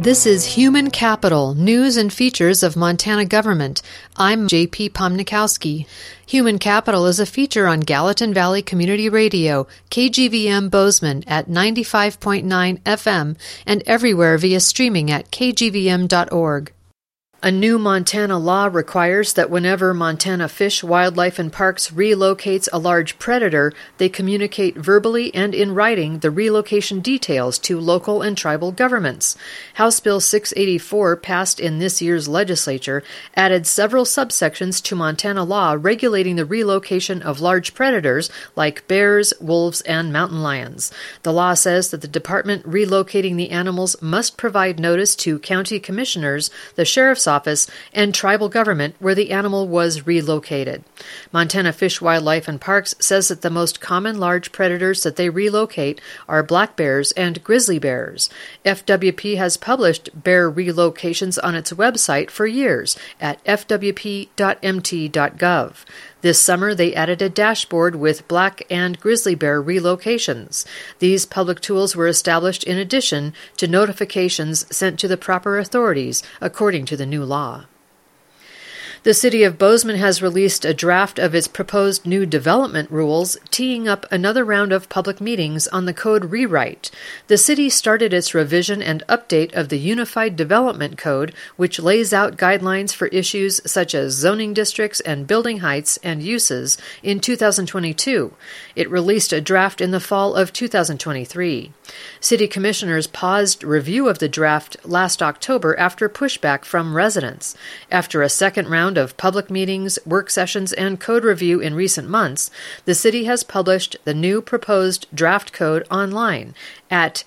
This is Human Capital, News and Features of Montana Government. I'm J.P. Pomnikowski. Human Capital is a feature on Gallatin Valley Community Radio, KGVM Bozeman at 95.9 FM and everywhere via streaming at kgvm.org. A new Montana law requires that whenever Montana Fish, Wildlife, and Parks relocates a large predator, they communicate verbally and in writing the relocation details to local and tribal governments. House Bill 684, passed in this year's legislature, added several subsections to Montana law regulating the relocation of large predators like bears, wolves, and mountain lions. The law says that the department relocating the animals must provide notice to county commissioners, the sheriff's office, and tribal government where the animal was relocated. Montana Fish, Wildlife, and Parks says that the most common large predators that they relocate are black bears and grizzly bears. FWP has published bear relocations on its website for years at fwp.mt.gov. This summer, they added a dashboard with black and grizzly bear relocations. These public tools were established in addition to notifications sent to the proper authorities, according to the new law. The City of Bozeman has released a draft of its proposed new development rules, teeing up another round of public meetings on the code rewrite. The city started its revision and update of the Unified Development Code, which lays out guidelines for issues such as zoning districts and building heights and uses, in 2022. It released a draft in the fall of 2023. City commissioners paused review of the draft last October after pushback from residents. After a second round of public meetings, work sessions, and code review in recent months, the city has published the new proposed draft code online at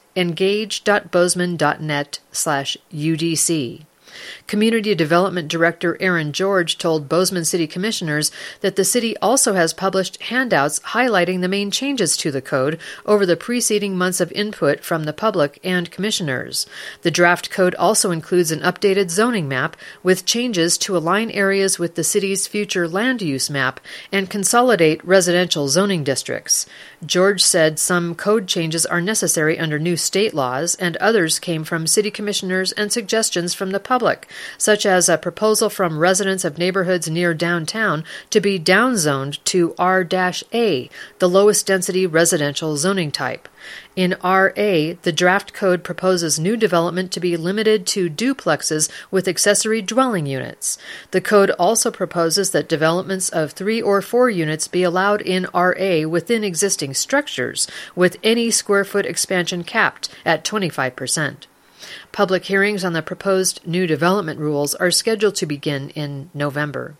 engage.bozeman.net/UDC. Community Development Director Aaron George told Bozeman City Commissioners that the city also has published handouts highlighting the main changes to the code over the preceding months of input from the public and commissioners. The draft code also includes an updated zoning map with changes to align areas with the city's future land use map and consolidate residential zoning districts. George said some code changes are necessary under new state laws, and others came from city commissioners and suggestions from the public, such as a proposal from residents of neighborhoods near downtown to be downzoned to R-A, the lowest density residential zoning type. In RA, the draft code proposes new development to be limited to duplexes with accessory dwelling units. The code also proposes that developments of 3 or 4 units be allowed in RA within existing structures, with any square foot expansion capped at 25%. Public hearings on the proposed new development rules are scheduled to begin in November.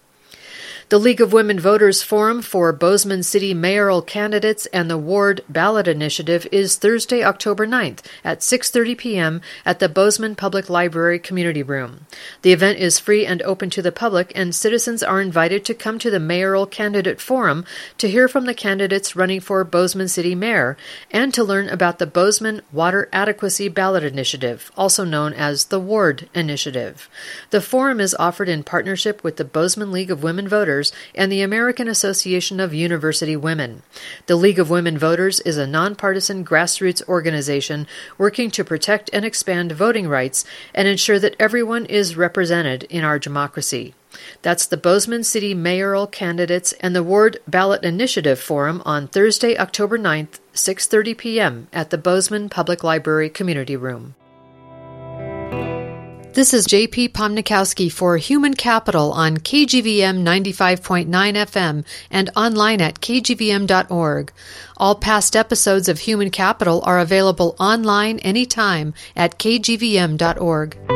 The League of Women Voters Forum for Bozeman City mayoral candidates and the Ward Ballot Initiative is Thursday, October 9th at 6:30 p.m. at the Bozeman Public Library Community Room. The event is free and open to the public, and citizens are invited to come to the Mayoral Candidate Forum to hear from the candidates running for Bozeman City Mayor and to learn about the Bozeman Water Adequacy Ballot Initiative, also known as the Ward Initiative. The forum is offered in partnership with the Bozeman League of Women Voters and the American Association of University Women. The League of Women Voters is a nonpartisan grassroots organization working to protect and expand voting rights and ensure that everyone is represented in our democracy. That's the Bozeman City mayoral candidates and the Ward Ballot Initiative Forum on Thursday, October 9th, 6:30 p.m. at the Bozeman Public Library Community Room. This is J.P. Pomnikowski for Human Capital on KGVM 95.9 FM and online at kgvm.org. All past episodes of Human Capital are available online anytime at kgvm.org.